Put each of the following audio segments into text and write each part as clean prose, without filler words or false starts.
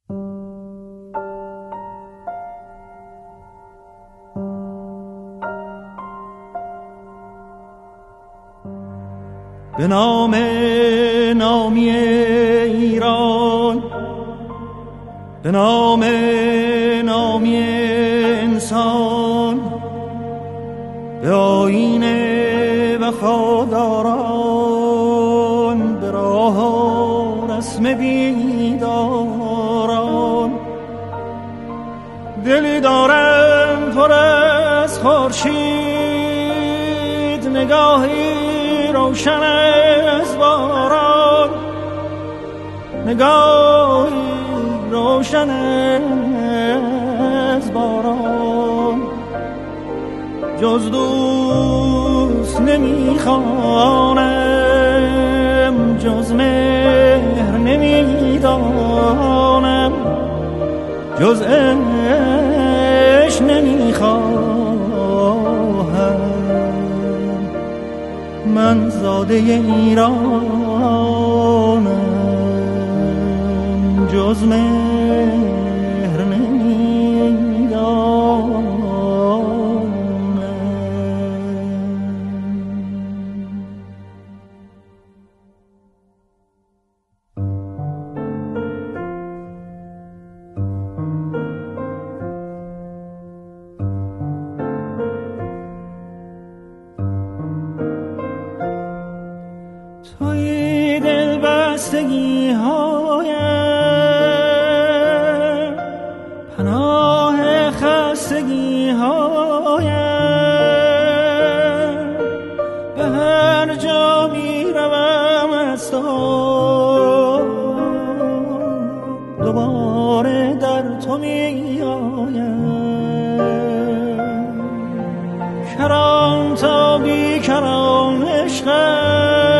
به نام نامی ایران، به نام نامی انسان، به آیین وفاداران، به راه و رسم بیداران. دلی دارم پر از خورشید، نگاهی روشن از باران، نگاهی روشن از باران. جز دوست نمیخوانم، جز مهر نمیدانم، جز عشق نمیخواهم. من زاده ایرانم، جز مهر نمیدانم. توی دل بستگی هایم، پناه خستگی هایم. به هر جا می روم از تو، دوباره در تو می آیم. کران تا بی کران عشقم،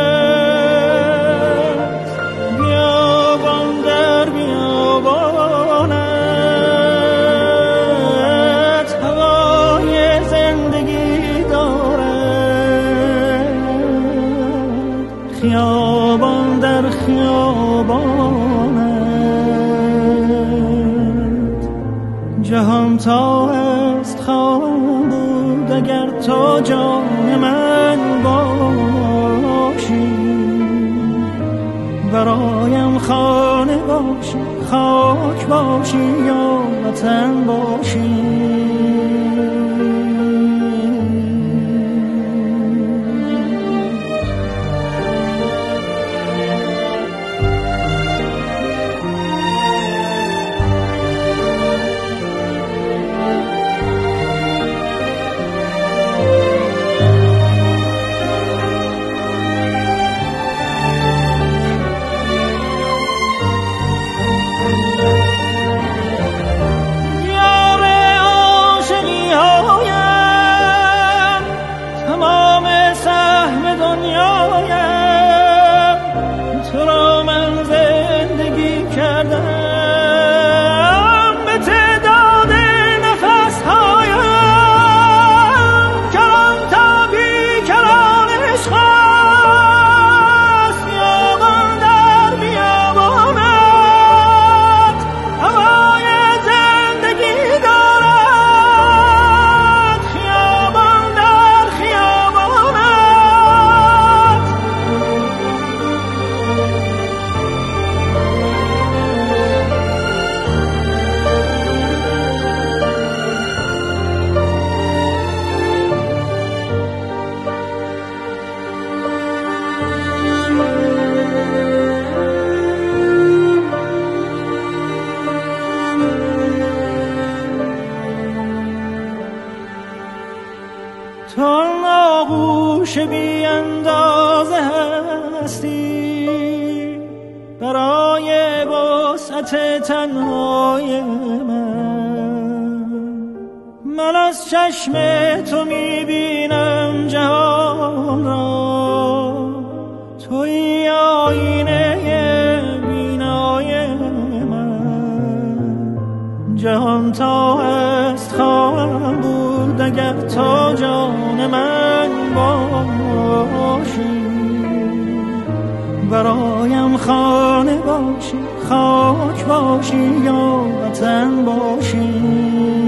خیابان در خیابانت. جهان تا است خواهم بود اگر تو جان من باشی. برایم خانه باشی، خاک باشی یا وطن باشی. تو آغوش بی اندازه هستی برای وسعت تنهای من از چشم تو میبینم جهان را. توی آینه بینای من، جهان تا است خواهم بود اگر تو جان من باشی. برایم خانه باشی، خاک باشی یا وطن باشی.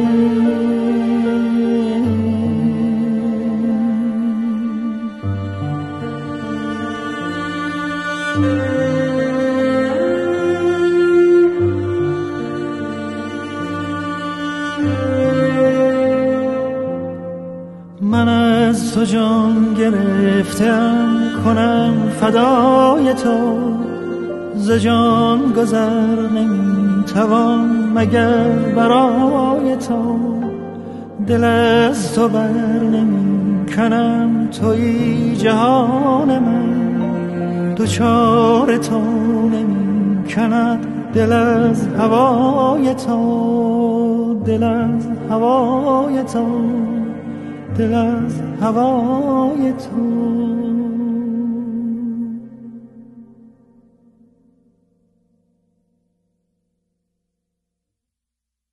من از تو جان گرفتم کنم فدای تو، ز جان گذر نمیتوان مگر برای تو. دل از تو بر نمی کنم تویی جهان من، دوچار تو نمی کند دل از هوای تو، دل از هوای تو، دل از هوای تو.